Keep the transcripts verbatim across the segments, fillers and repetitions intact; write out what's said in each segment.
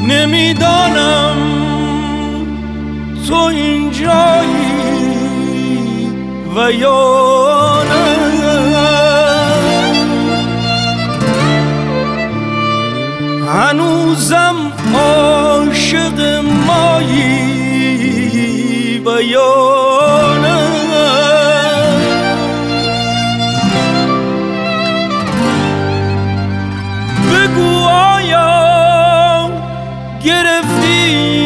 نمیدانم تو اینجایی و یا نه. هنوزم عاشق مایی و یا نه. بگو آیا گرفتی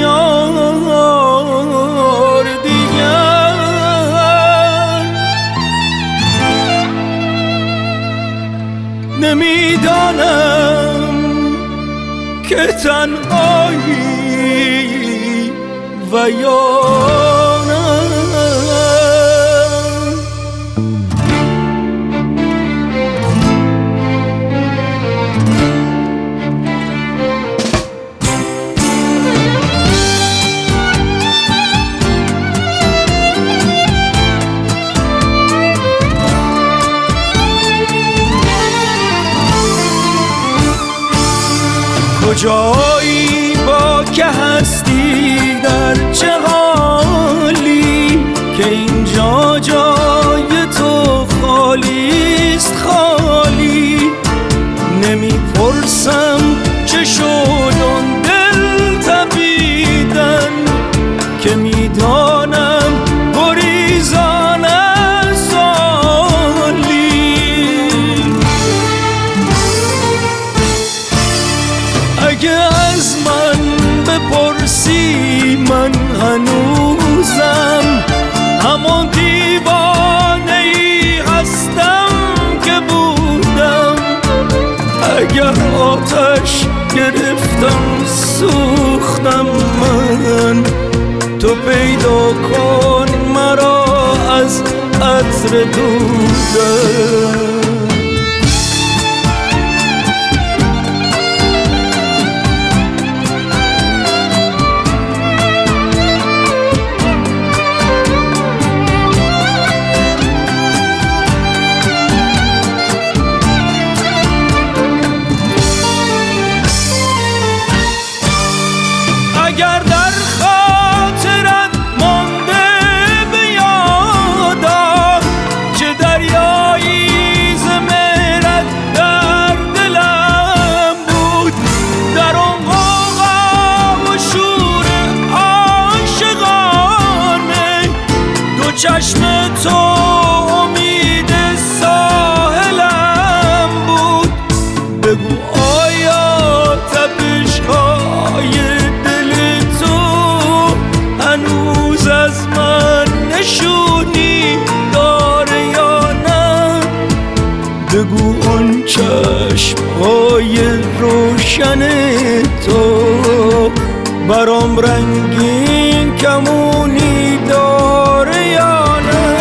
یار دیگر؟ نمیدانم که تنهایی و یا نه. کجایی با که هستی، در چه حالی که اینجا جای تو خالیست خالی؟ نمیپرسم چه شد اون دل تپیدن که میدانم گریزان از سالی. اگه از من بپرسی من هنوزم همون دیوانه ای هستم که بودم. اگر آتش گرفتم سوختم من، تو پیدا کن مرا از عطر دودم. اگر در خاطرت مانده به یادم چه دریایی ز مهرت در دلم بود، در اون غوغا و شور عاشقانه دو چشم تو امید ساحلم بود. بگو آیا تپش‌های هنوز از من نشونی داره یا نه؟ بگو اون چشم‌های روشن تو برام رنگین کمونی داره یا نه؟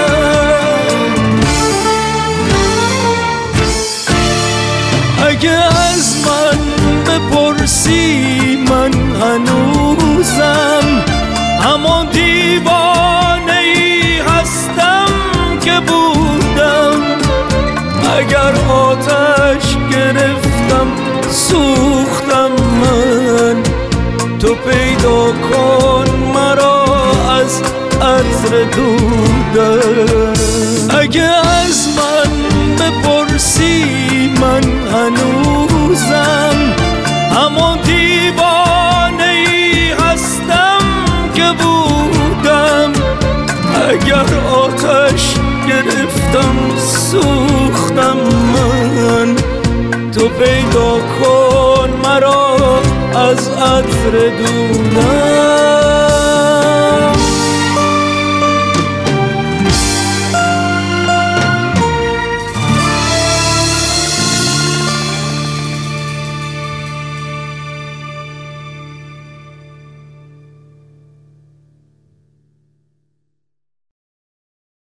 اگه از من بپرسی من هنوزم همون دیوانه ای هستم که بودم. اگر آتش گرفتم سوختم من، تو پیدا کن مرا از عطر دودم. اگه از من بپرسی من هنوزم همون دیوانه ای هستم که بودم. اگر آتش گرفتم سوختم من، تو پیدا کن مرا از عطر دودم.